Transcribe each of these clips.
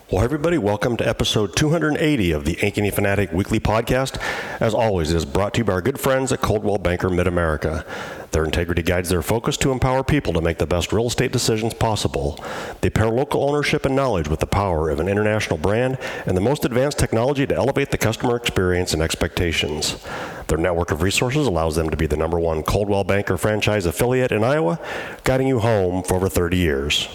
Well, everybody, welcome to episode 280 of the Ankeny Fanatic Weekly Podcast. As always, it is brought to you by our good friends at Coldwell Banker Mid-America. Their integrity guides their focus to empower people to make the best real estate decisions possible. They pair local ownership and knowledge with the power of an international brand and the most advanced technology to elevate the customer experience and expectations. Their network of resources allows them to be the #1 Coldwell Banker franchise affiliate in Iowa, guiding you home for over 30 years.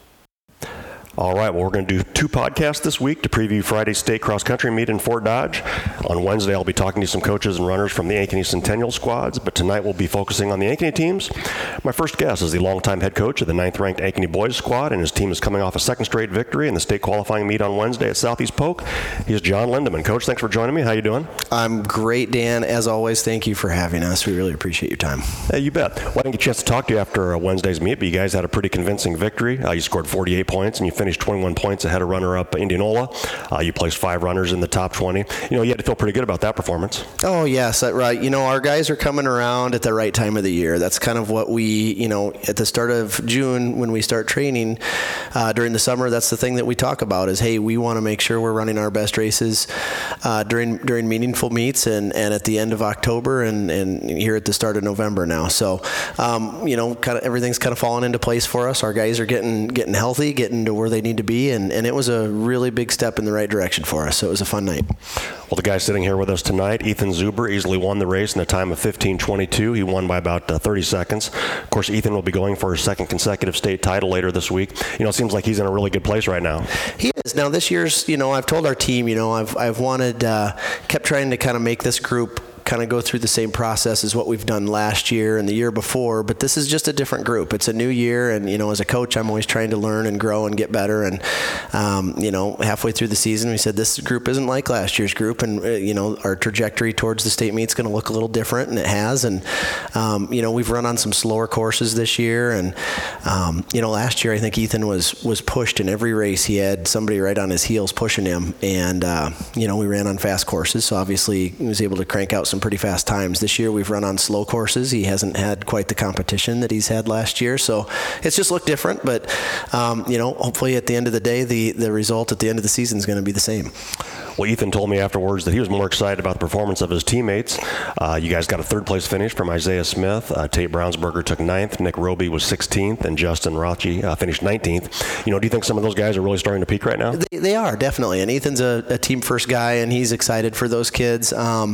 All right, well, we're going to do 2 podcasts this week to preview Friday's state cross-country meet in Fort Dodge. On Wednesday, I'll be talking to some coaches and runners from the Ankeny Centennial squads, but tonight we'll be focusing on the Ankeny teams. My first guest is the longtime head coach of the 9th-ranked Ankeny boys squad, and his team is coming off a second straight victory in the state qualifying meet on Wednesday at Southeast Polk. He's John Lindeman. Coach, thanks for joining me. How you doing? I'm great, Dan. As always, thank you for having us. We really appreciate your time. Hey, you bet. Well, I didn't get a chance to talk to you after Wednesday's meet, but you guys had a pretty convincing victory. You scored 48 points, and you finished 21 points ahead of runner-up Indianola. You placed 5 runners in the top 20. You had to feel pretty good about that performance. Oh, yes, right. Our guys are coming around at the right time of the year. That's kind of what we, at the start of June when we start training during the summer, that's the thing that we talk about is, hey, we want to make sure we're running our best races during meaningful meets and at the end of October and here at the start of November now. So, kind of everything's kind of falling into place for us. Our guys are getting healthy, getting to where they need to be, and it was a really big step in the right direction for us. So it was a fun night. Well, the guy sitting here with us tonight, Ethan Zuber, easily won the race in a time of 15:22. He won by about 30 seconds. Of course, Ethan will be going for his second consecutive state title later this week. It seems like he's in a really good place right now. He is. Now, this year's, I've told our team, I've wanted, kept trying to kind of make this group kind of go through the same process as what we've done last year and the year before, but this is just a different group. It's a new year, and as a coach, I'm always trying to learn and grow and get better. And halfway through the season, we said this group isn't like last year's group, and our trajectory towards the state meet's going to look a little different, and it has. And we've run on some slower courses this year, and last year I think Ethan was pushed in every race. He had somebody right on his heels pushing him, and we ran on fast courses, so obviously he was able to crank out some pretty fast times. This year we've run on slow courses. He hasn't had quite the competition that he's had last year, so it's just looked different, but hopefully at the end of the day the result at the end of the season is going to be the same. Well, Ethan told me afterwards that he was more excited about the performance of his teammates. You guys got a 3rd place finish from Isaiah Smith. Tate Brownsberger took 9th. Nick Roby was 16th, and Justin Rothje finished 19th. Do you think some of those guys are really starting to peak right now? They are, definitely. And Ethan's a team first guy, and he's excited for those kids.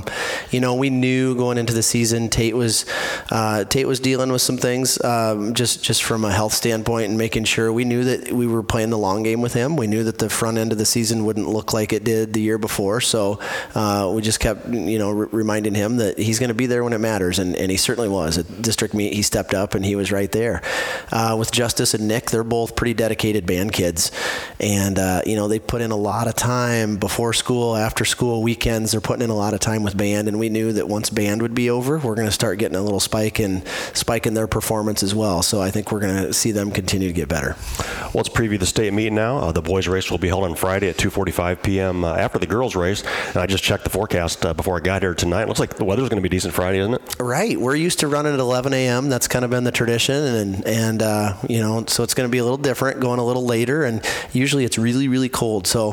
We knew going into the season Tate was dealing with some things just from a health standpoint and making sure. We knew that we were playing the long game with him. We knew that the front end of the season wouldn't look like it did the year before, so we just kept reminding him that he's going to be there when it matters, and he certainly was. At district meet, he stepped up and he was right there. With Justice and Nick, they're both pretty dedicated band kids, and they put in a lot of time before school, after school, weekends. They're putting in a lot of time with band, and we knew that once band would be over, we're going to start getting a little spike in their performance as well. So I think we're going to see them continue to get better. Well, let's preview the state meet now. The boys race will be held on Friday at 2:45 p.m. After the girls race, and I just checked the forecast before I got here tonight. It looks like the weather's going to be decent Friday, isn't it? Right. We're used to running at 11 a.m. That's kind of been the tradition, and so it's going to be a little different, going a little later, and usually it's really, really cold. So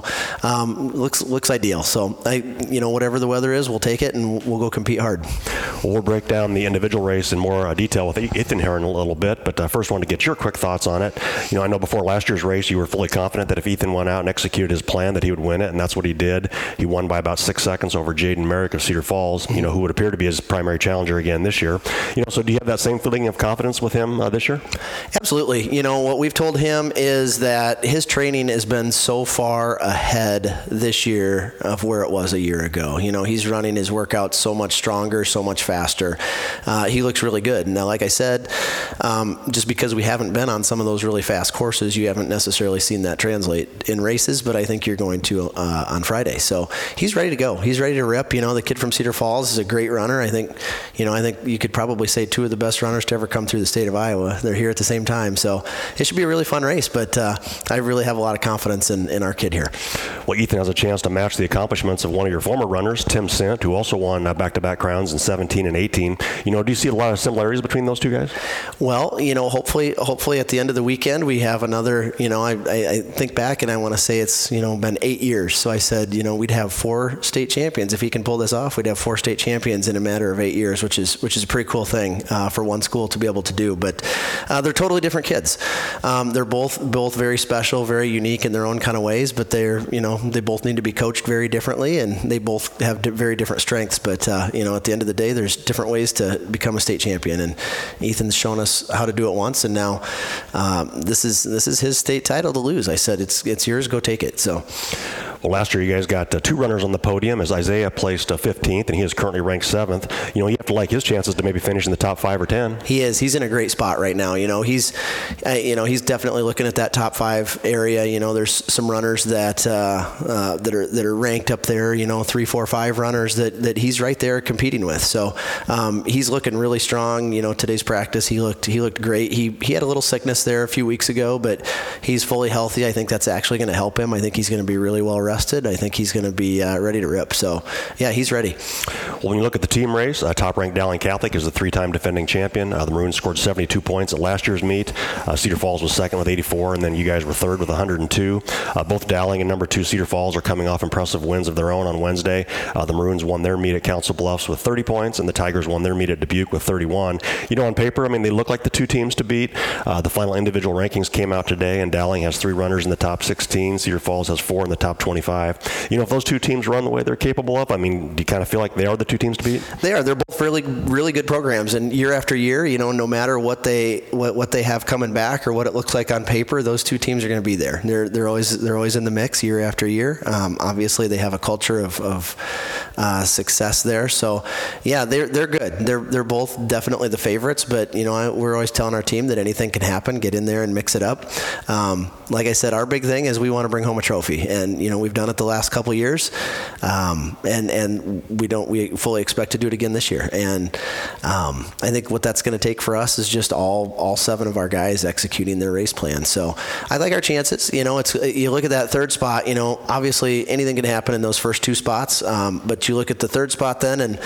looks ideal. So whatever the weather is, we'll take it and we'll go compete hard. Well, we'll break down the individual race in more detail with Ethan here in a little bit, but first I wanted to get your quick thoughts on it. I know before last year's race you were fully confident that if Ethan went out and executed his plan that he would win it, and that's what he did. He won by about 6 seconds over Jaden Merrick of Cedar Falls, who would appear to be his primary challenger again this year. So do you have that same feeling of confidence with him this year? Absolutely. What we've told him is that his training has been so far ahead this year of where it was a year ago. He's running his workouts so much stronger, so much faster. He looks really good. Now, like I said, just because we haven't been on some of those really fast courses, you haven't necessarily seen that translate in races, but I think you're going to on Friday. So he's ready to go. He's ready to rip. The kid from Cedar Falls is a great runner. I think you could probably say 2 of the best runners to ever come through the state of Iowa. They're here at the same time. So it should be a really fun race, but I really have a lot of confidence in our kid here. Well, Ethan has a chance to match the accomplishments of one of your former runners, Tim Sant, who also won back-to-back crowns in 17 and 18. You know, do you see a lot of similarities between those two guys? Well, you know, hopefully at the end of the weekend we have another, you know, I think back and I want to say it's, you know, been 8 years. So I said, you know, we'd have 4 state champions. If he can pull this off, we'd have 4 state champions in a matter of 8 years, which is a pretty cool thing for one school to be able to do. But they're totally different kids. They're both very special, very unique in their own kind of ways, but they're, you know, they both need to be coached very differently, and they both have very different strengths. But, you know, at the end of the day, there's different ways to become a state champion, and Ethan's shown us how to do it once, and now this is his state title to lose. I said, it's yours, go take it. So. Well, last year you guys got 2 runners on the podium as Isaiah placed 15th, and he is currently ranked 7th. You know, you have to like his chances to maybe finish in the top 5 or 10. He is. He's in a great spot right now. You know, he's definitely looking at that top 5 area. You know, there's some runners that are ranked up there. You know, 3, 4, 5 runners that he's right there competing with. So he's looking really strong. You know, today's practice he looked great. He had a little sickness there a few weeks ago, but he's fully healthy. I think that's actually going to help him. I think he's going to be really well rested. I think he's going to be ready to rip. So, yeah, he's ready. Well, when you look at the team race, top-ranked Dowling Catholic is the 3-time defending champion. The Maroons scored 72 points at last year's meet. Cedar Falls was second with 84, and then you guys were third with 102. Both Dowling and number 2 Cedar Falls are coming off impressive wins of their own on Wednesday. The Maroons won their meet at Council Bluffs with 30 points, and the Tigers won their meet at Dubuque with 31. You know, on paper, I mean, they look like the 2 teams to beat. The final individual rankings came out today, and Dowling has 3 runners in the top 16. Cedar Falls has 4 in the top 25. You know, if those 2 teams run the way they're capable of, I mean, do you kind of feel like they are the 2 teams to beat? They are. They're both really, really good programs, and year after year, you know, no matter what they have coming back or what it looks like on paper, those 2 teams are going to be there. They're always in the mix year after year. Obviously, they have a culture of success there. So, yeah, they're good. They're both definitely the favorites, but you know, we're always telling our team that anything can happen. Get in there and mix it up. Like I said, our big thing is we want to bring home a trophy, and you know, we've done it the last couple of years, and we fully expect to do it again this year. And I think what that's going to take for us is just all 7 of our guys executing their race plan. So I like our chances. You know, you look at that 3rd spot. You know, obviously anything can happen in those first 2 spots, but you look at the 3rd spot then, and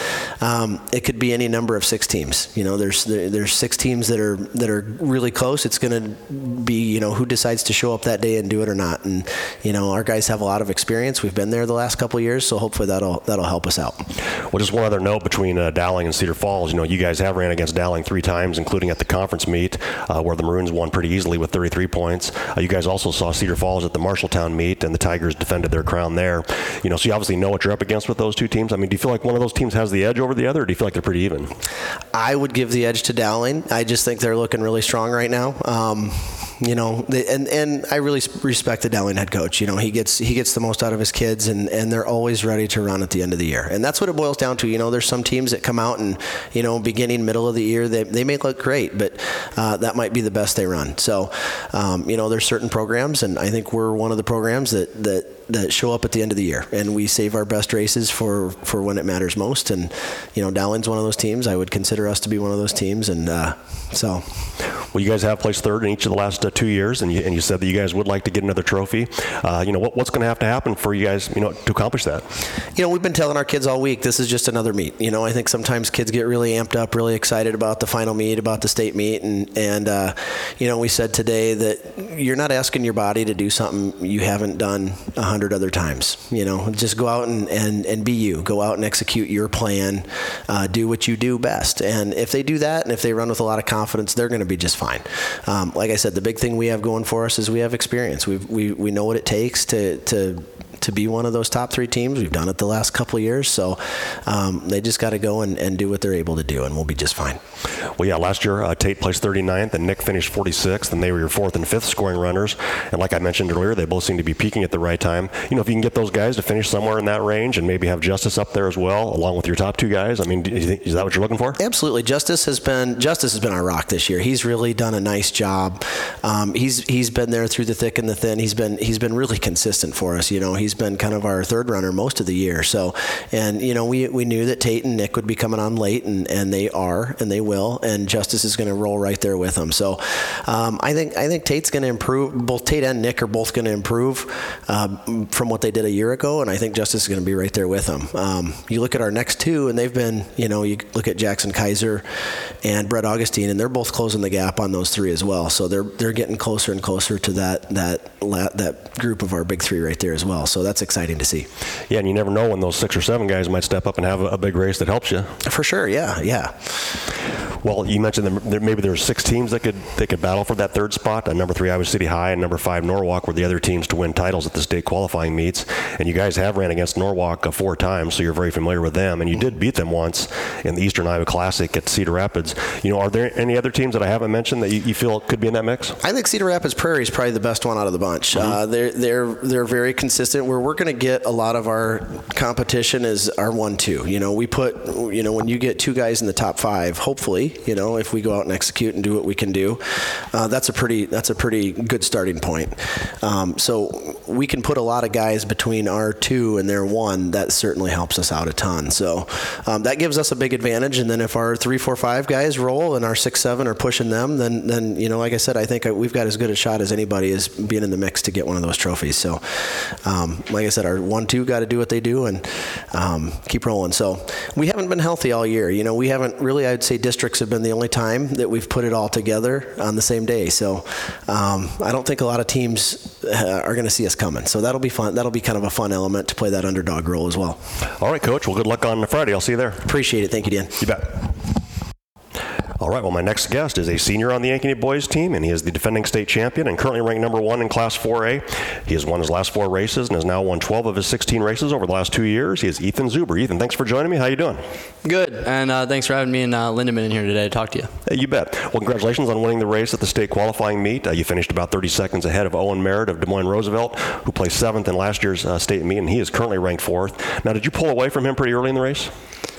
it could be any number of 6 teams. You know, there's 6 teams that are really close. It's going to be, you know, who decides to show up that day and do it or not. And you know, our guys have a lot of experience. We've been there the last couple of years, so hopefully that'll help us out. Well, just one other note between Dowling and Cedar Falls. You know, you guys have ran against Dowling 3 times, including at the conference meet, where the Maroons won pretty easily with 33 points. You guys also saw Cedar Falls at the Marshalltown meet, and the Tigers defended their crown there. You know, so you obviously know what you're up against with those 2 teams. I mean, do you feel like one of those teams has the edge over the other, or do you feel like they're pretty even? I would give the edge to Dowling. I just think they're looking really strong right now. You know, and I really respect the Dowling head coach. You know, he gets the most out of his kids, and they're always ready to run at the end of the year. And that's what it boils down to. You know, there's some teams that come out and, you know, beginning, middle of the year, they may look great, but that might be the best they run. So, you know, there's certain programs, and I think we're one of the programs that show up at the end of the year, and we save our best races for when it matters most. And, you know, Dowling's one of those teams. I would consider us to be one of those teams, and so. Well, you guys have placed 3rd in each of the last 2 years, and you said that you guys would like to get another trophy. You know, what's going to have to happen for you guys, you know, to accomplish that? You know, we've been telling our kids all week, this is just another meet. You know, I think sometimes kids get really amped up, really excited about the final meet, about the state meet, and you know, we said today that you're not asking your body to do something you haven't done 100 other times. You know, just go out and be you. Go out and execute your plan. Do what you do best. And if they do that, and if they run with a lot of confidence, they're going to be just fine. Like I said, the big thing we have going for us is we have experience. We know what it takes to be one of those top 3 teams. We've done it the last couple of years, so they just got to go and do what they're able to do, and we'll be just fine. Well, yeah, last year Tate placed 39th, and Nick finished 46th, and they were your 4th and 5th scoring runners. And like I mentioned earlier, they both seem to be peaking at the right time. You know, if you can get those guys to finish somewhere in that range, and maybe have Justice up there as well, along with your top 2 guys, I mean, is that what you're looking for? Absolutely. Justice has been our rock this year. He's really done a nice job. He's been there through the thick and the thin. He's been really consistent for us. You know, he's he's been kind of our third runner most of the year. So, and we knew that Tate and Nick would be coming on late, and they are, and they will, and Justice is going to roll right there with them. So, I think Tate's going to improve. Both Tate and Nick are both going to improve from what they did a year ago, and I think Justice is going to be right there with them. You look at our next two, and they've been, you look at Jackson Kaiser and Brett Augustine, and they're both closing the gap on those three as well. So they're getting closer and closer to that group of our big three right there as well. So that's exciting to see. Yeah, and you never know when those 6 or 7 guys might step up and have a big race that helps you. For sure, yeah. Well, you mentioned maybe there were 6 teams that could battle for that third spot. Number 3, Iowa City High, and number 5, Norwalk were the other teams to win titles at the state qualifying meets. And you guys have ran against Norwalk 4 times, so you're very familiar with them. And you did beat them once in the Eastern Iowa Classic at Cedar Rapids. Are there any other teams that I haven't mentioned that you feel could be in that mix? I think Cedar Rapids Prairie is probably the best one out of the bunch. They're very consistent. Where we're going to get a lot of our competition is our 1-2. We put, when you get 2 guys in the top 5, hopefully, if we go out and execute and do what we can do, that's a pretty good starting point. So we can put a lot of guys between our 2 and their 1. That certainly helps us out a ton. So that gives us a big advantage. And then if our 3, 4, 5 guys roll and our 6, 7 are pushing them, then like I said, I think we've got as good a shot as anybody as being in the mix to get one of those trophies. So like I said, our 1, 2 got to do what they do and keep rolling. So we haven't been healthy all year. We haven't really, I'd say districts have been the only time that we've put it all together on the same day. So I don't think a lot of teams are going to see us coming. So that'll be fun. That'll be kind of a fun element to play that underdog role as well. All right, Coach. Well, good luck on Friday. I'll see you there. Appreciate it. Thank you, Dan. You bet. All right, well, my next guest is a senior on the Ankeny boys team, and he is the defending state champion and currently ranked number 1 in Class 4A. He has won his last 4 races and has now won 12 of his 16 races over the last 2 years. He is Ethan Zuber. Ethan, thanks for joining me. How you doing? Good, and thanks for having me and Lindemann in here today to talk to you. You bet. Well, congratulations on winning the race at the state qualifying meet. You finished about 30 seconds ahead of Owen Merritt of Des Moines Roosevelt, who placed 7th in last year's state meet, and he is currently ranked 4th. Now, did you pull away from him pretty early in the race?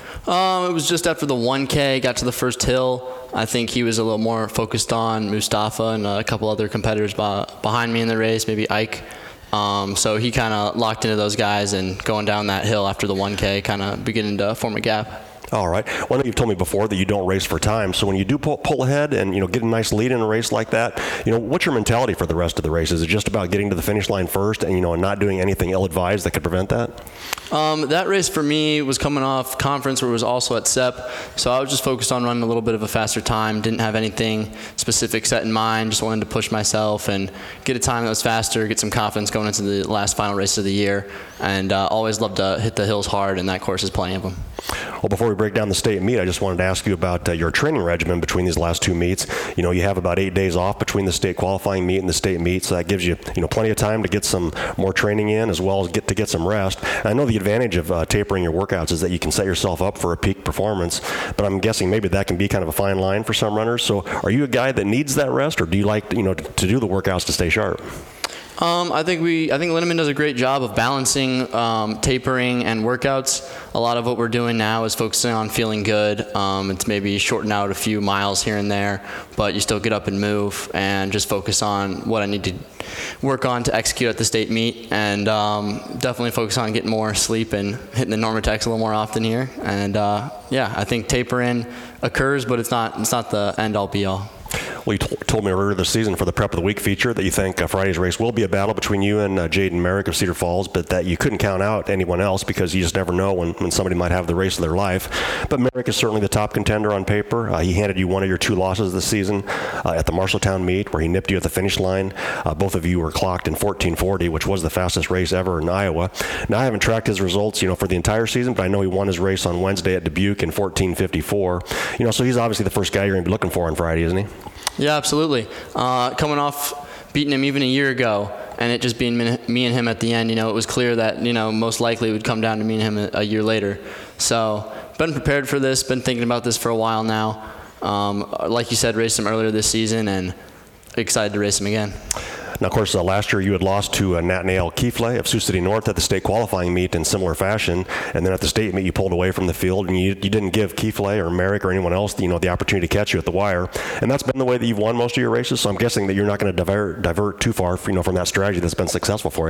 It was just after the 1K, got to the first hill. I think he was a little more focused on Mustafa and a couple other competitors behind me in the race, maybe Ike. So he kind of locked into those guys, and going down that hill after the 1K, kind of beginning to form a gap. All right. Well, I know you've told me before that you don't race for time. So when you do pull ahead and get a nice lead in a race like that, what's your mentality for the rest of the race? Is it just about getting to the finish line first and and not doing anything ill-advised that could prevent that? That race for me was coming off conference where it was also at SEP, so I was just focused on running a little bit of a faster time. Didn't have anything specific set in mind. Just wanted to push myself and get a time that was faster, get some confidence going into the last final race of the year, and always love to hit the hills hard, and that course is plenty of them. Well, before we break down the state meet, I just wanted to ask you about your training regimen between these last 2 meets. You have about 8 days off between the state qualifying meet and the state meet, so that gives you plenty of time to get some more training in as well as get some rest. And I know the advantage of tapering your workouts is that you can set yourself up for a peak performance, but I'm guessing maybe that can be kind of a fine line for some runners. So are you a guy that needs that rest, or do you like to do the workouts to stay sharp? I think Lindemann does a great job of balancing tapering and workouts. A lot of what we're doing now is focusing on feeling good. It's maybe shorten out a few miles here and there, but you still get up and move and just focus on what I need to work on to execute at the state meet, and definitely focus on getting more sleep and hitting the Normatex a little more often here. And I think tapering occurs, but it's not the end all be all. Well, you told me earlier this season for the Prep of the Week feature that you think Friday's race will be a battle between you and Jaden Merrick of Cedar Falls, but that you couldn't count out anyone else because you just never know when somebody might have the race of their life. But Merrick is certainly the top contender on paper. He handed you one of your 2 losses this season at the Marshalltown meet, where he nipped you at the finish line. Both of you were clocked in 14:40, which was the fastest race ever in Iowa. Now, I haven't tracked his results, for the entire season, but I know he won his race on Wednesday at Dubuque in 14:54. So he's obviously the first guy you're going to be looking for on Friday, isn't he? Yeah, absolutely. Coming off beating him even a year ago, and it just being me and him at the end, it was clear that, most likely it would come down to me and him a year later. So, been prepared for this, been thinking about this for a while now. Like you said, raced him earlier this season, and excited to race him again. Now, of course, last year you had lost to Nathaniel Kiefle of Sioux City North at the state qualifying meet in similar fashion, and then at the state meet you pulled away from the field, and you didn't give Kiefle or Merrick or anyone else the opportunity to catch you at the wire, and that's been the way that you've won most of your races. So I'm guessing that you're not going to divert too far, from that strategy that's been successful for you.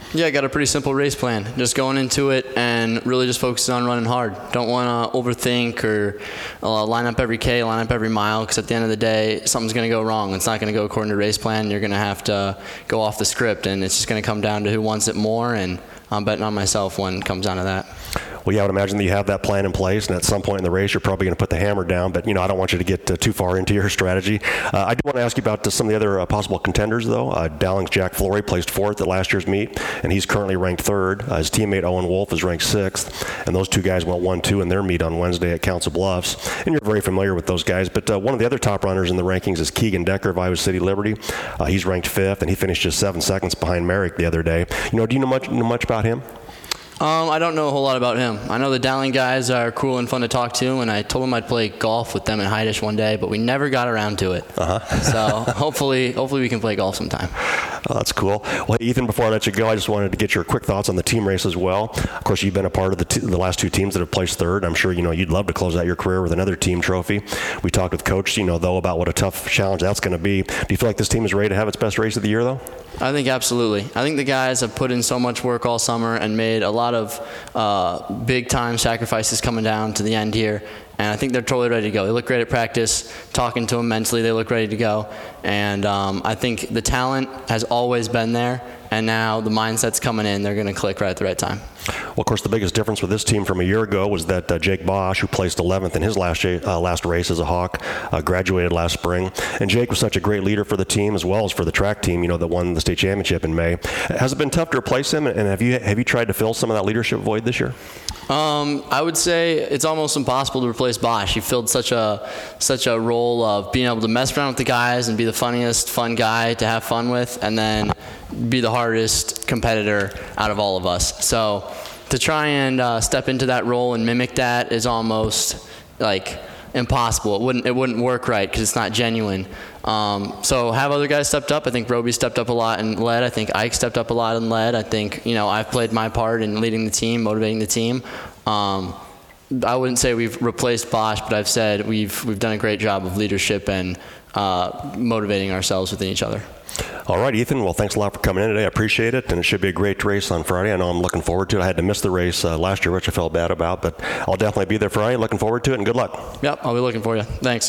Yeah, I got a pretty simple race plan. Just going into it and really just focusing on running hard. Don't want to overthink or line up every K, line up every mile, because at the end of the day, something's going to go wrong. It's not going to go according to race plan. You're going to have to go off the script, and it's just going to come down to who wants it more, and I'm betting on myself when it comes down to that. Well, yeah, I would imagine that you have that plan in place, and at some point in the race, you're probably going to put the hammer down. But, I don't want you to get too far into your strategy. I do want to ask you about some of the other possible contenders, though. Dowling's Jack Flory placed 4th at last year's meet, and he's currently ranked 3rd. His teammate Owen Wolf is ranked 6th, and those two guys went 1-2 in their meet on Wednesday at Council Bluffs. And you're very familiar with those guys. But one of the other top runners in the rankings is Keegan Decker of Iowa City Liberty. He's ranked 5th, and he finished just 7 seconds behind Merrick the other day. Do you know much about him? I don't know a whole lot about him. I know the Dowling guys are cool and fun to talk to, and I told him I'd play golf with them in Heidish one day, but we never got around to it. So hopefully we can play golf sometime. Oh, that's cool. Well, Ethan, before I let you go, I just wanted to get your quick thoughts on the team race as well. Of course, you've been a part of the last 2 teams that have placed 3rd. I'm sure you'd love to close out your career with another team trophy. We talked with Coach, though, about what a tough challenge that's going to be. Do you feel like this team is ready to have its best race of the year, though? I think absolutely. I think the guys have put in so much work all summer and made a lot of big-time sacrifices coming down to the end here, and I think they're totally ready to go. They look great at practice. Talking to them mentally, they look ready to go, and I think the talent has always been there, and now the mindset's coming in. They're going to click right at the right time. Well, of course, the biggest difference with this team from a year ago was that Jake Bosch, who placed 11th in his last race as a Hawk, graduated last spring. And Jake was such a great leader for the team as well as for the track team, that won the state championship in May. Has it been tough to replace him? And have you tried to fill some of that leadership void this year? I would say it's almost impossible to replace Bosch. He filled such a role of being able to mess around with the guys and be the funniest, fun guy to have fun with, and then be the hardest competitor out of all of us. So to try and step into that role and mimic that is almost like impossible. It wouldn't work right because it's not genuine. So have other guys stepped up. I think Roby stepped up a lot in lead. I think Ike stepped up a lot in lead. I think I've played my part in leading the team, motivating the team. I wouldn't say we've replaced Bosch, but I've said we've done a great job of leadership and motivating ourselves within each other. All right, Ethan. Well, thanks a lot for coming in today. I appreciate it, and it should be a great race on Friday. I know I'm looking forward to it. I had to miss the race last year, which I felt bad about, but I'll definitely be there Friday. Looking forward to it, and good luck. Yep, I'll be looking for you. Thanks.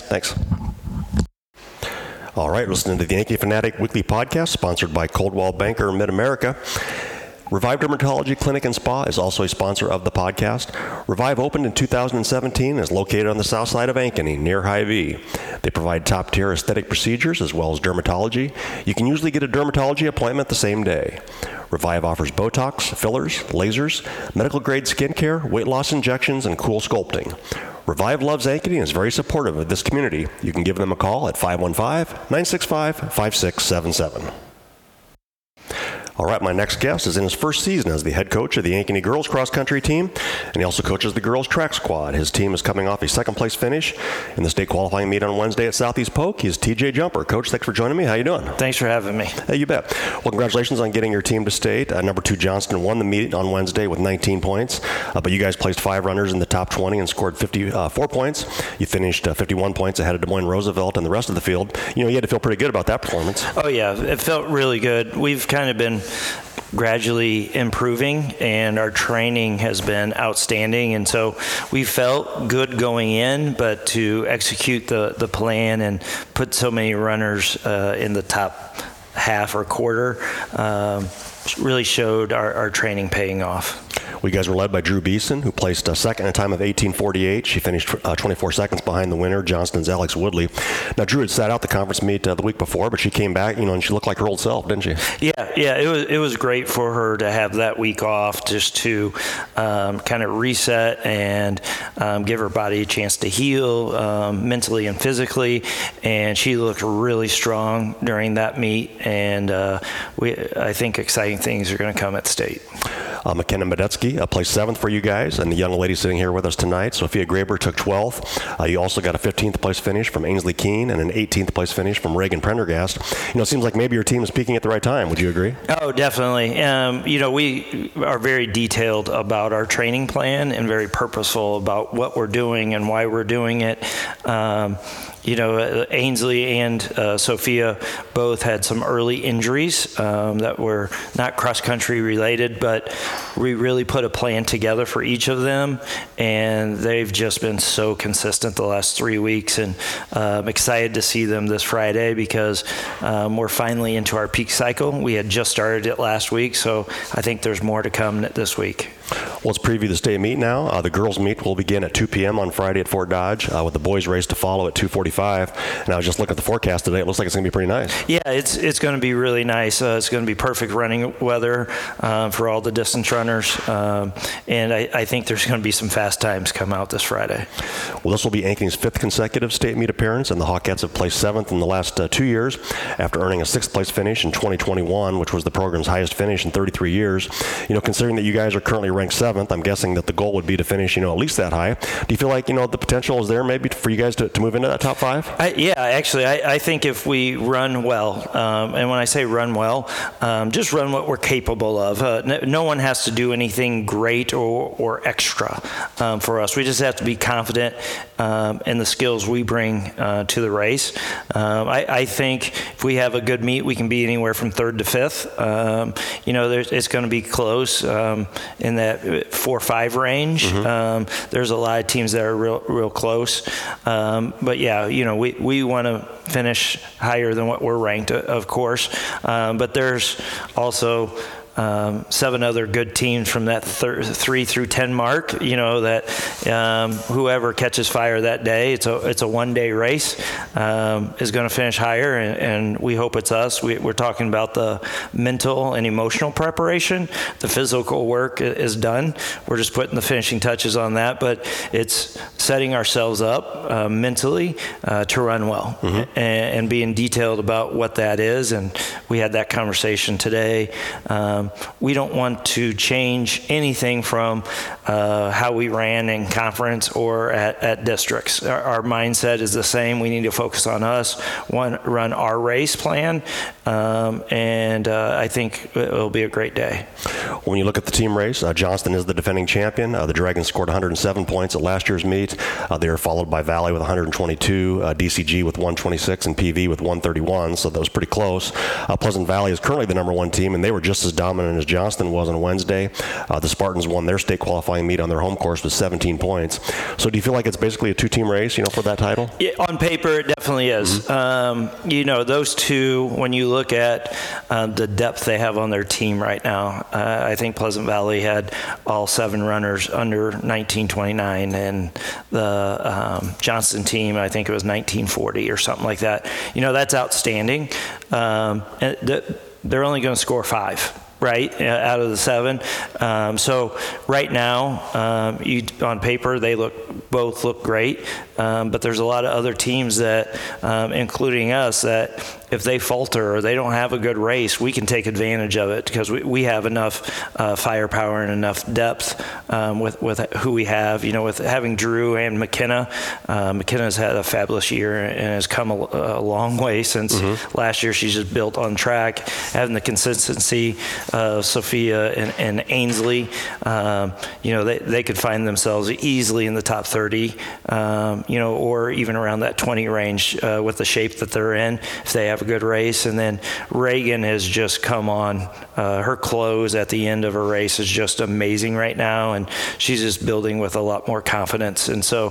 All right, listening to the Yankee Fanatic Weekly Podcast, sponsored by Coldwell Banker Mid-America. Revive Dermatology Clinic and Spa is also a sponsor of the podcast. Revive opened in 2017 and is located on the south side of Ankeny, near Hy-Vee. They provide top-tier aesthetic procedures as well as dermatology. You can usually get a dermatology appointment the same day. Revive offers Botox, fillers, lasers, medical-grade skincare, weight loss injections, and cool sculpting. Revive loves Ankeny and is very supportive of this community. You can give them a call at 515-965-5677. All right, my next guest is in his first season as the head coach of the Ankeny girls cross country team, and he also coaches the girls track squad. His team is coming off a second place finish in the state qualifying meet on Wednesday at Southeast Polk. He's TJ Jumper. Coach, thanks for joining me. How you doing? Thanks for having me. Hey, you bet. Well, congratulations on getting your team to state. Number 2 Johnston won the meet on Wednesday with 19 points, but you guys placed 5 runners in the top 20 and scored 54 points. You finished 51 points ahead of Des Moines Roosevelt and the rest of the field. You had to feel pretty good about that performance. Oh yeah, it felt really good. We've kind of been gradually improving, and our training has been outstanding, and so we felt good going in, but to execute the plan and put so many runners in the top half or quarter really showed our training paying off. We guys were led by Drew Beeson, who placed second in a time of 18:48. She finished 24 seconds behind the winner, Johnston's Alex Woodley. Now, Drew had sat out the conference meet the week before, but she came back, and she looked like her old self, didn't she? Yeah, it was great for her to have that week off, just to kind of reset and give her body a chance to heal mentally and physically. And she looked really strong during that meet, and I think exciting things are going to come at state. McKenna Medetsky placed 7th for you guys, and the young lady sitting here with us tonight, Sophia Graber, took 12th. You also got a 15th place finish from Ainsley Keene and an 18th place finish from Reagan Prendergast. It seems like maybe your team is peaking at the right time. Would you agree? Oh, definitely. We are very detailed about our training plan and very purposeful about what we're doing and why we're doing it. Ainsley and Sophia both had some early injuries that were not cross-country related, but we really put a plan together for each of them, and they've just been so consistent the last 3 weeks, and I'm excited to see them this Friday because we're finally into our peak cycle. We had just started it last week, so I think there's more to come this week. Well, let's preview the state meet now. The girls' meet will begin at 2 p.m. on Friday at Fort Dodge, with the boys' race to follow at 2:45. And I was just looking at the forecast today. It looks like it's going to be pretty nice. Yeah, it's going to be really nice. It's going to be perfect running weather for all the distance runners. And I think there's going to be some fast times come out this Friday. Well, this will be Ankeny's 5th consecutive state meet appearance, and the Hawkettes have placed 7th in the last 2 years after earning a 6th place finish in 2021, which was the program's highest finish in 33 years. Considering that you guys are currently ranked 7th, I'm guessing that the goal would be to finish, at least that high. Do you feel like, the potential is there maybe for you guys to move into that top 5? I think if we run well, and when I say run well, just run what we're capable of. No one has to do anything great or extra for us. We just have to be confident in the skills we bring to the race. I think if we have a good meet, we can be anywhere from 3rd to 5th. It's going to be close in that 4-5 range. Mm-hmm. There's a lot of teams that are real close. But yeah, we want to finish higher than what we're ranked, of course. But there's also 7 other good teams from that 3 through 10 mark, that whoever catches fire that day, it's a one-day race, is going to finish higher, and we hope it's us. We're talking about the mental and emotional preparation. The physical work is done. We're just putting the finishing touches on that, but it's setting ourselves up mentally to run well, mm-hmm. and being detailed about what that is, and we had that conversation today. We don't want to change anything from how we ran in conference or at districts. Our mindset is the same. We need to focus on us, run our race plan, and I think it'll be a great day. When you look at the team race, Johnston is the defending champion. The Dragons scored 107 points at last year's meet. They are followed by Valley with 122, DCG with 126, and PV with 131, so that was pretty close. Pleasant Valley is currently the number 1 team, and they were just as dominant as Johnston was on Wednesday. The Spartans won their state qualifying meet on their home course with 17 points. So do you feel like it's basically a 2-team race, for that title? Yeah, on paper, it definitely is. Mm-hmm. Those two, when you look at the depth they have on their team right now, I think Pleasant Valley had all 7 runners under 1929, and the Johnston team, I think it was 1940 or something like that. That's outstanding. And they're only going to score 5. Right, out of the 7. So right now, on paper, they both look great. But there's a lot of other teams that, including us, that if they falter or they don't have a good race, we can take advantage of it because we have enough firepower and enough depth with who we have. With having Drew and McKenna. McKenna's had a fabulous year and has come a long way since mm-hmm. last year. She's just built on track. Having the consistency of Sophia and Ainsley, they could find themselves easily in the top 30, or even around that 20 range with the shape that they're in if they have a good race. And then Reagan has just come on. Her close at the end of her race is just amazing right now, and she's just building with a lot more confidence. And so,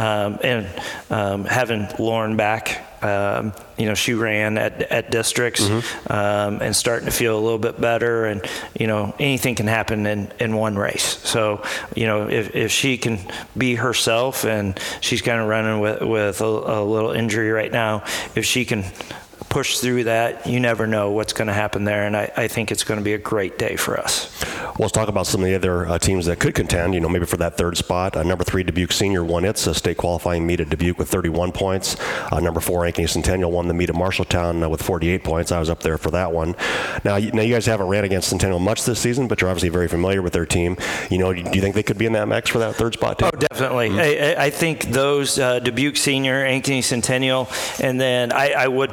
having Lauren back, she ran at districts mm-hmm. And starting to feel a little bit better, and anything can happen in one race. So if she can be herself, and she's kind of running with a little injury right now, if she can push through that, you never know what's going to happen there, and I think it's going to be a great day for us. Well, let's talk about some of the other teams that could contend, maybe for that 3rd spot. Number 3, Dubuque Senior won its state qualifying meet at Dubuque with 31 points. Number 4, Ankeny Centennial won the meet at Marshalltown with 48 points. I was up there for that one. Now you guys haven't ran against Centennial much this season, but you're obviously very familiar with their team. Do you think they could be in that mix for that 3rd spot too? Oh, definitely. Mm-hmm. I think those Dubuque Senior, Ankeny Centennial, and then I would pencil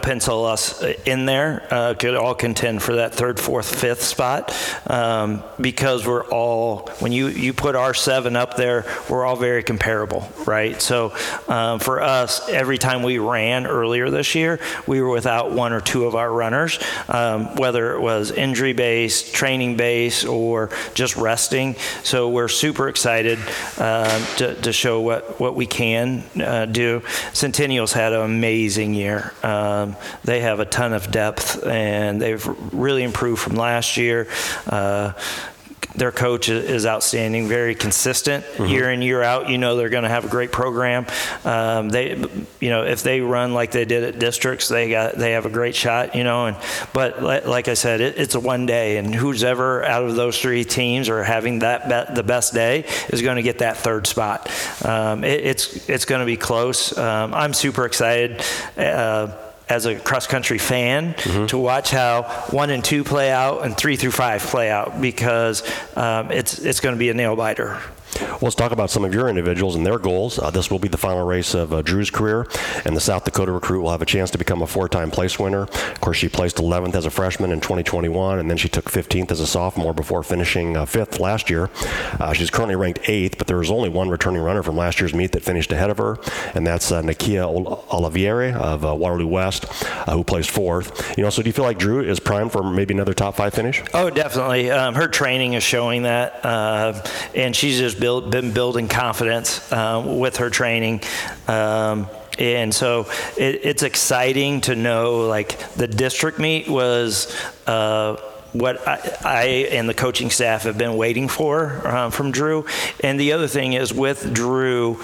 us in there could all contend for that third, fourth, fifth spot, because we're all, when you put our 7 up there, we're all very comparable, right? So for us, every time we ran earlier this year, we were without 1 or 2 of our runners, whether it was injury-based, training-based, or just resting. So we're super excited to show what we can do. Centennial's had an amazing year. They have a ton of depth, and they've really improved from last year. Their coach is outstanding, very consistent year in, year out. They're going to have a great program. If they run like they did at districts, they have a great shot. But like I said, it's a one day, and who's ever out of those 3 teams or having the best day is going to get that third spot. It's going to be close. I'm super excited. As a cross-country fan, to watch how 1 and 2 play out and 3 through 5 play out, because it's going to be a nail-biter. Well, let's talk about some of your individuals and their goals. This will be the final race of Drew's career, and the South Dakota recruit will have a chance to become a 4-time place winner. Of course, she placed 11th as a freshman in 2021, and then she took 15th as a sophomore before finishing 5th last year. She's currently ranked 8th, but there was only one returning runner from last year's meet that finished ahead of her, and that's Nakia Olivieri of Waterloo West, who placed 4th. So do you feel like Drew is primed for maybe another top 5 finish? Oh, definitely. Her training is showing that, and she's just been building confidence with her training. And so it's exciting to know, like, the district meet was what I and the coaching staff have been waiting for from Drew. And the other thing is, with Drew,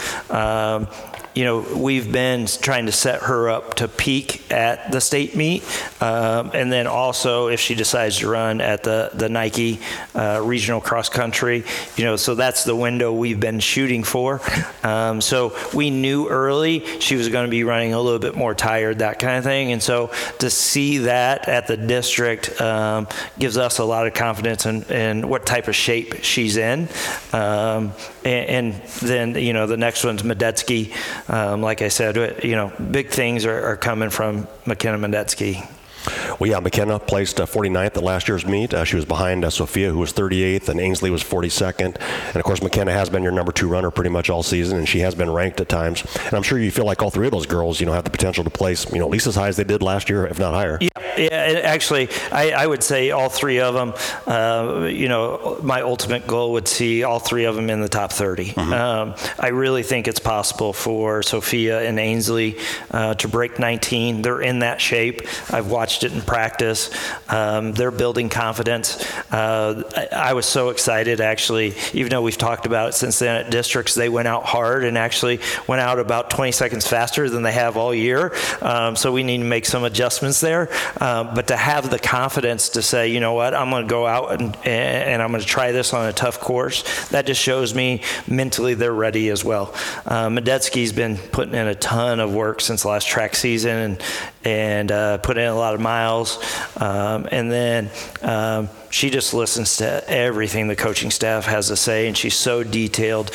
we've been trying to set her up to peak at the state meet, and then also if she decides to run at the Nike regional cross country, so that's the window we've been shooting for. So we knew early she was going to be running a little bit more tired, that kind of thing. And so to see that at the district gives us a lot of confidence in what type of shape she's in. And then, the next one's Medetzky. Like I said, big things are coming from McKenna Medetzky. Well, yeah, McKenna placed 49th at last year's meet. She was behind Sophia, who was 38th, and Ainsley was 42nd. And, of course, McKenna has been your number 2 runner pretty much all season, and she has been ranked at times. And I'm sure you feel like all 3 of those girls, have the potential to place, at least as high as they did last year, if not higher. Yeah, actually, I would say all 3 of them, my ultimate goal would see all 3 of them in the top 30. I really think it's possible for Sophia and Ainsley to break 19. They're in that shape. I've watched it in practice. They're building confidence. I was so excited, actually, even though we've talked about it since then at districts, they went out hard and actually went out about 20 seconds faster than they have all year. So we need to make some adjustments there. But to have the confidence to say, you know what, I'm going to go out and I'm going to try this on a tough course, that just shows me mentally they're ready as well. Medetzky's been putting in a ton of work since last track season and put in a lot of miles. And then she just listens to everything the coaching staff has to say, and she's so detailed.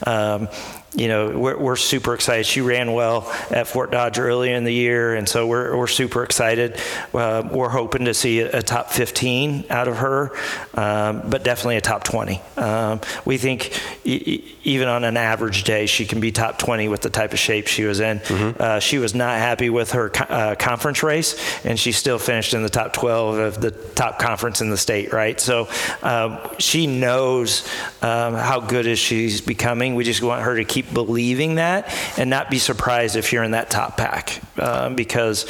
We're super excited. She ran well at Fort Dodge early in the year, and so we're super excited. We're hoping to see a top 15 out of her, but definitely a top 20. We think even on an average day, she can be top 20 with the type of shape she was in. She was not happy with her conference race, and she still finished in the top 12 of the top conference in the state, right? So she knows how good is she's becoming. We just want her to keep believing that and not be surprised if you're in that top pack, because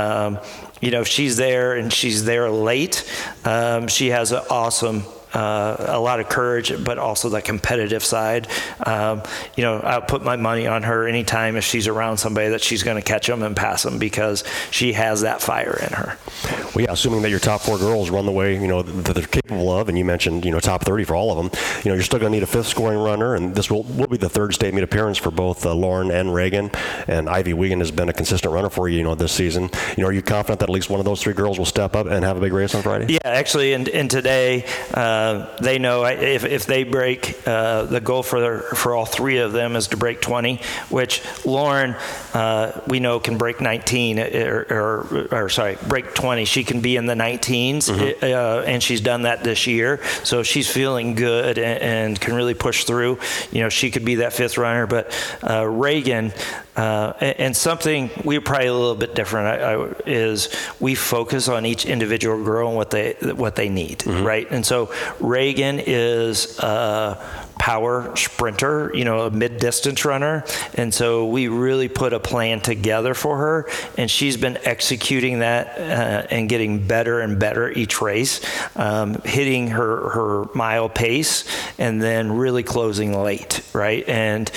if she's there and she's there late, she has an awesome a lot of courage, but also the competitive side. I'll put my money on her anytime if she's around somebody that she's going to catch them and pass them, because she has that fire in her. Well, yeah, assuming that your top 4 girls run the way, that they're capable of, and you mentioned, top 30 for all of them, you're still going to need a 5th scoring runner, and this will be the 3rd state meet appearance for both Lauren and Reagan, and Ivy Wiegand has been a consistent runner for you, this season. Are you confident that at least one of those 3 girls will step up and have a big race on Friday? Yeah, actually, and today, they know if they break, the goal for all three of them is to break 20, which Lauren, we know, can break 19 or break 20. She can be in the 19s, and she's done that this year. So she's feeling good and can really push through. She could be that fifth runner. But Reagan, and something we're probably a little bit different is we focus on each individual girl and what they need, right? And so Reagan is a power sprinter, a mid-distance runner, and so we really put a plan together for her, and she's been executing that and getting better and better each race, hitting her mile pace, and then really closing late, right? And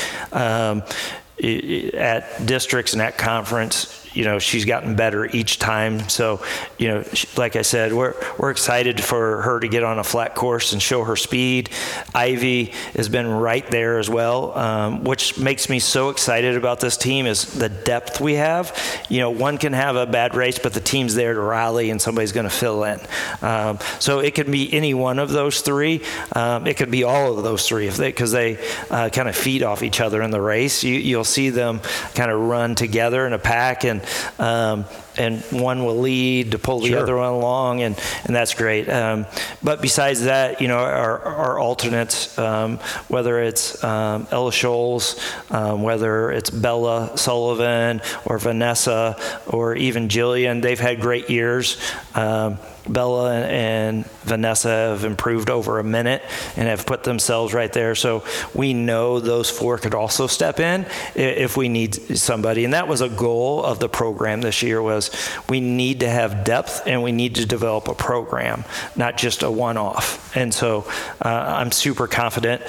at districts and at conference, she's gotten better each time. So, like I said, we're excited for her to get on a flat course and show her speed. Ivy has been right there as well, which makes me so excited about this team is the depth we have. One can have a bad race, but the team's there to rally and somebody's going to fill in. So it could be any one of those three. It could be all of those three because they kind of feed off each other in the race. You'll see them kind of run together in a pack, and one will lead to pull the other one along, and that's great. But besides that, our alternates, whether it's Ella Scholes, whether it's Bella Sullivan or Vanessa or even Jillian, they've had great years. Bella and Vanessa have improved over a minute and have put themselves right there. So we know those four could also step in if we need somebody. And that was a goal of the program this year was we need to have depth and we need to develop a program, not just a one-off. And so I'm super confident.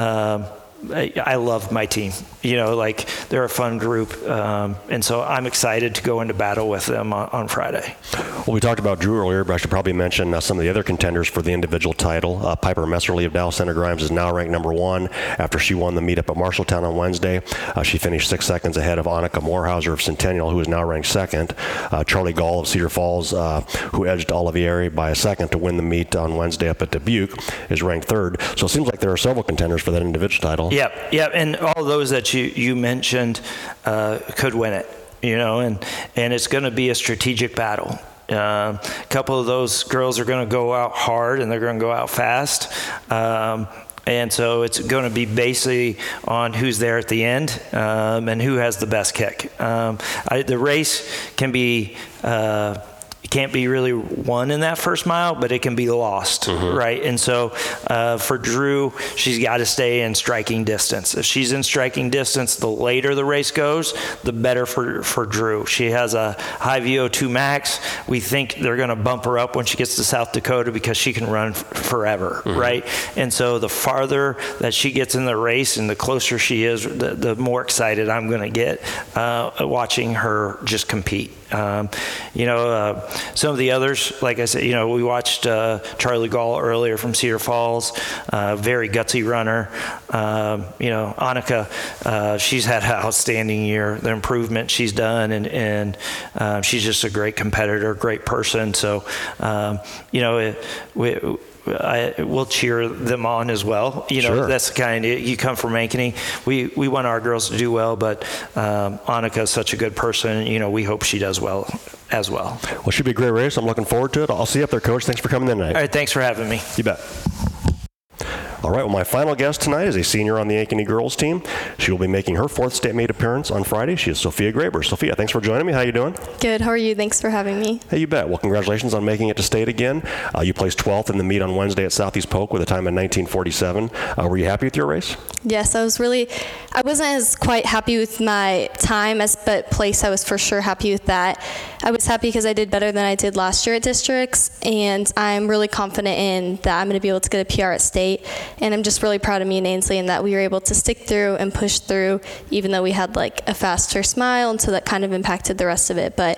I love my team. They're a fun group, and so I'm excited to go into battle with them on Friday. Well, we talked about Drew earlier, but I should probably mention some of the other contenders for the individual title. Piper Messerly of Dallas Center Grimes is now ranked number 1 after she won the meetup at Marshalltown on Wednesday. She finished 6 seconds ahead of Annika Moorhauser of Centennial, who is now ranked 2nd. Charlie Gall of Cedar Falls, who edged Olivieri by a second to win the meet on Wednesday up at Dubuque, is ranked 3rd. So it seems like there are several contenders for that individual title. Yep, and all those that you mentioned could win it, and it's going to be a strategic battle. A couple of those girls are going to go out hard and they're going to go out fast. And so it's going to be basically on who's there at the end and who has the best kick. The race can be it can't be really won in that first mile, but it can be lost, right? And so for Drew, she's got to stay in striking distance. If she's in striking distance, the later the race goes, the better for Drew. She has a high VO2 max. We think they're going to bump her up when she gets to South Dakota because she can run forever, right? And so the farther that she gets in the race and the closer she is, the more excited I'm going to get watching her just compete. Some of the others, like I said, we watched Charlie Gall earlier from Cedar Falls, very gutsy runner. Annika, she's had an outstanding year. The improvement she's done, and she's just a great competitor, great person. So, we'll cheer them on as well. That's the kind you come from Ankeny. We want our girls to do well, but Annika is such a good person. We hope she does well as well. Well, it should be a great race. I'm looking forward to it. I'll see you up there, Coach. Thanks for coming in tonight. All right, thanks for having me. You bet. All right, well, my final guest tonight is a senior on the Ankeny girls team. She will be making her 4th state meet appearance on Friday. She is Sophia Graber. Sophia, thanks for joining me. How you doing? Good. How are you? Thanks for having me. Hey, you bet. Well, congratulations on making it to state again. You placed 12th in the meet on Wednesday at Southeast Polk with a time of 19:47. Were you happy with your race? Yes, I wasn't as quite happy with my time but place I was for sure happy with that. I was happy because I did better than I did last year at districts, and I'm really confident in that I'm going to be able to get a PR at state, and I'm just really proud of me and Ainsley in that we were able to stick through and push through even though we had a fast first mile, and so that kind of impacted the rest of it. But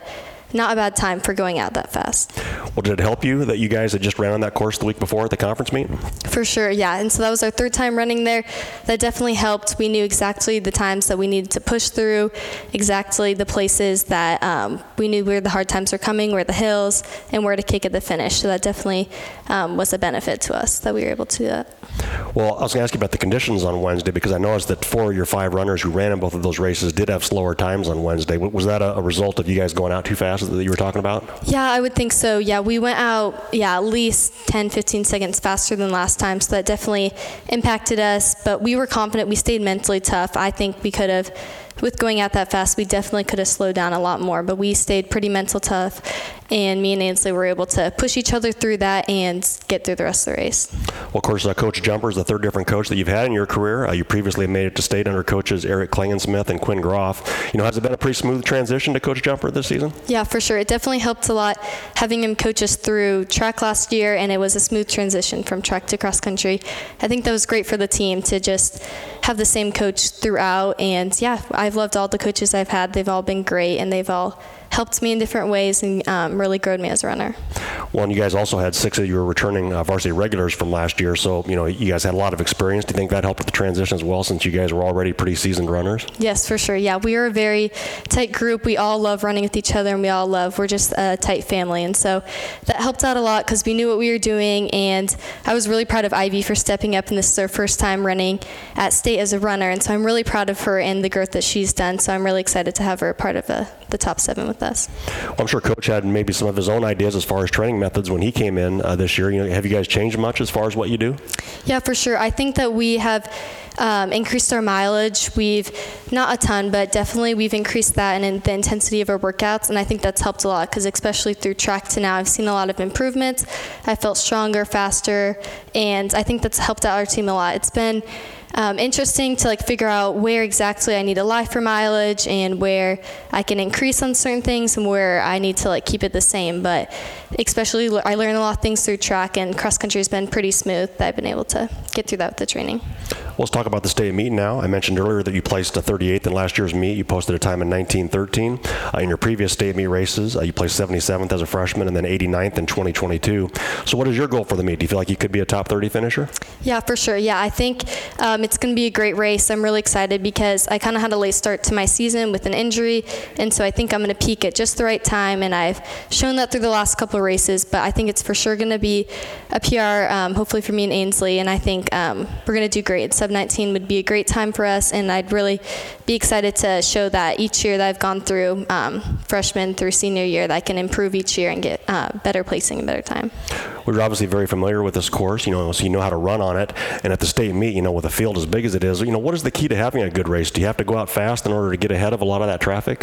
not a bad time for going out that fast. Well, did it help you that you guys had just ran on that course the week before at the conference meet? For sure, yeah. And so that was our third time running there. That definitely helped. We knew exactly the times that we needed to push through, exactly the places that we knew where the hard times were coming, where the hills, and where to kick at the finish. So that definitely was a benefit to us that we were able to do that. Well, I was going to ask you about the conditions on Wednesday because I noticed that 4 of your 5 runners who ran in both of those races did have slower times on Wednesday. Was that a result of you guys going out too fast that you were talking about? Yeah, I would think so. Yeah, we went out, at least 10, 15 seconds faster than last time, so that definitely impacted us. But we were confident. We stayed mentally tough. I think we could have, with going out that fast, we definitely could have slowed down a lot more. But we stayed pretty mental tough, and me and Ainsley were able to push each other through that and get through the rest of the race. Well, of course, Coach Jumper is the third different coach that you've had in your career. You previously made it to state under coaches Eric Klingensmith and Quinn Groff. Has it been a pretty smooth transition to Coach Jumper this season? Yeah, for sure. It definitely helped a lot having him coach us through track last year, and it was a smooth transition from track to cross country. I think that was great for the team to just have the same coach throughout. And yeah, I've loved all the coaches I've had. They've all been great, and they've all helped me in different ways and really grown me as a runner. Well, and you guys also had 6 of your returning varsity regulars from last year, so you guys had a lot of experience. Do you think that helped with the transition as well, since you guys were already pretty seasoned runners? Yes, for sure. Yeah, we are a very tight group. We all love running with each other, and we're just a tight family, and so that helped out a lot because we knew what we were doing. And I was really proud of Ivy for stepping up, and this is her first time running at state as a runner, and so I'm really proud of her and the growth that she's done. So I'm really excited to have her part of the top 7 with us. Well, I'm sure Coach had maybe some of his own ideas as far as training methods when he came in this year. Have you guys changed much as far as what you do? Yeah, for sure. I think that we have increased our mileage. We've, not a ton, but definitely we've increased that and in the intensity of our workouts, and I think that's helped a lot because especially through track to now, I've seen a lot of improvements. I felt stronger, faster, and I think that's helped out our team a lot. It's been interesting to figure out where exactly I need to lie for mileage and where I can increase on certain things and where I need to keep it the same. But especially I learned a lot of things through track, and cross country has been pretty smooth. I've been able to get through that with the training. Well, let's talk about the state meet now. I mentioned earlier that you placed 38th in last year's meet. You posted a time in 19:13. In your previous state meet races, you placed 77th as a freshman and then 89th in 2022. So what is your goal for the meet? Do you feel like you could be a top 30 finisher? Yeah, for sure. Yeah, I think it's going to be a great race. I'm really excited because I kind of had a late start to my season with an injury, and so I think I'm going to peak at just the right time, and I've shown that through the last couple of races, but I think it's for sure going to be a PR, hopefully for me and Ainsley, and I think we're going to do great. Sub-19 would be a great time for us, and I'd really be excited to show that each year that I've gone through, freshman through senior year, that I can improve each year and get better placing and better time. We're obviously very familiar with this course, so you know how to run on it, and at the state meet, with a field as big as it is, what is the key to having a good race? Do you have to go out fast in order to get ahead of a lot of that traffic?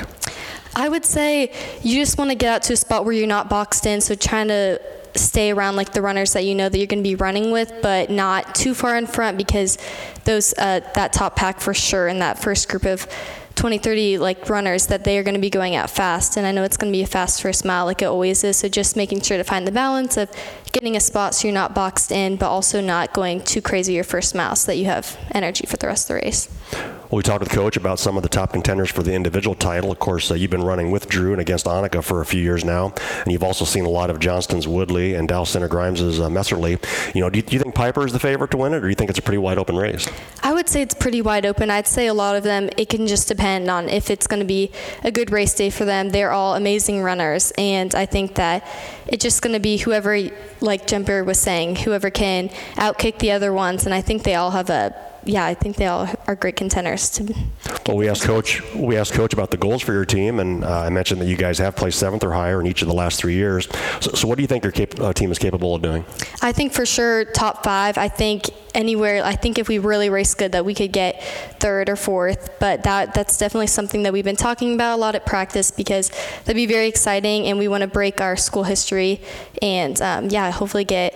I would say you just want to get out to a spot where you're not boxed in, so trying to stay around the runners that that you're going to be running with, but not too far in front, because those that top pack for sure in that first group of 20, 30 runners, that they are going to be going out fast, and I know it's going to be a fast first mile like it always is, so just making sure to find the balance of getting a spot so you're not boxed in, but also not going too crazy your first mile so that you have energy for the rest of the race. Well, we talked with Coach about some of the top contenders for the individual title. Of course, you've been running with Drew and against Annika for a few years now, and you've also seen a lot of Johnston's Woodley and Dow Center Grimes's Messerly. Do you think Piper is the favorite to win it, or do you think it's a pretty wide open race? I would say it's pretty wide open. I'd say a lot of them, it can just depend on if it's going to be a good race day for them. They're all amazing runners, and I think that it's just going to be whoever, like Jumper was saying, whoever can outkick the other ones, and I think they all have I think they all are great contenders. Well, we asked Coach about the goals for your team, and I mentioned that you guys have placed 7th or higher in each of the last 3 years. So what do you think your team is capable of doing? I think for sure top 5. I think anywhere. I think if we really race good, that we could get 3rd or 4th. But that's definitely something that we've been talking about a lot at practice, because that'd be very exciting, and we want to break our school history and hopefully get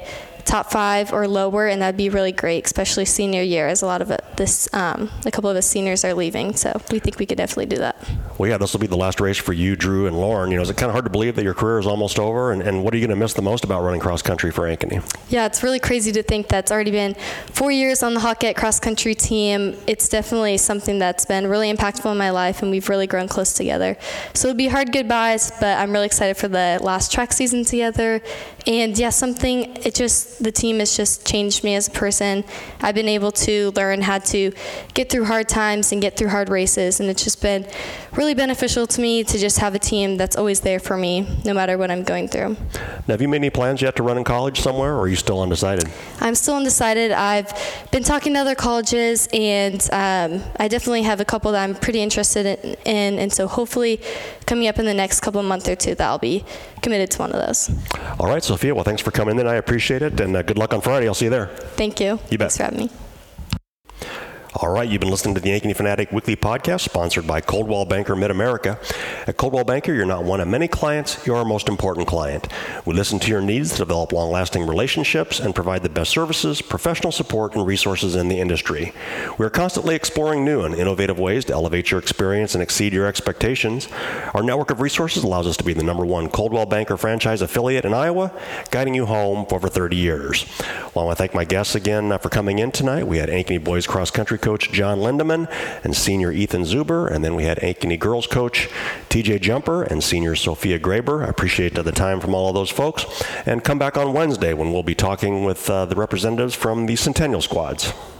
top 5 or lower, and that'd be really great, especially senior year, as a lot of a couple of us seniors are leaving. So we think we could definitely do that. Well, yeah, this will be the last race for you, Drew, and Lauren. Is it kind of hard to believe that your career is almost over? And what are you going to miss the most about running cross country for Ankeny? Yeah, it's really crazy to think that's already been 4 years on the Hawkette cross country team. It's definitely something that's been really impactful in my life, and we've really grown close together. So it'll be hard goodbyes, but I'm really excited for the last track season together. And yeah, the team has just changed me as a person. I've been able to learn how to get through hard times and get through hard races, and it's just been really beneficial to me to just have a team that's always there for me, no matter what I'm going through. Now, have you made any plans yet to run in college somewhere, or are you still undecided? I'm still undecided. I've been talking to other colleges, and I definitely have a couple that I'm pretty interested in, and so hopefully coming up in the next couple of months or two that I'll be committed to one of those. All right, Sophia, well, thanks for coming in. I appreciate it, and good luck on Friday. I'll see you there. Thank you. You bet. Thanks for having me. All right, you've been listening to the Ankeny Fanatic Weekly Podcast, sponsored by Coldwell Banker Mid-America. At Coldwell Banker, you're not one of many clients, you're our most important client. We listen to your needs to develop long-lasting relationships and provide the best services, professional support, and resources in the industry. We're constantly exploring new and innovative ways to elevate your experience and exceed your expectations. Our network of resources allows us to be the #1 Coldwell Banker franchise affiliate in Iowa, guiding you home for over 30 years. Well, I want to thank my guests again for coming in tonight. We had Ankeny boys cross country coach John Lindeman and senior Ethan Zuber, and then we had Ankeny girls coach TJ Jumper and senior Sophia Graber. I appreciate the time from all of those folks, and come back on Wednesday when we'll be talking with the representatives from the Centennial squads.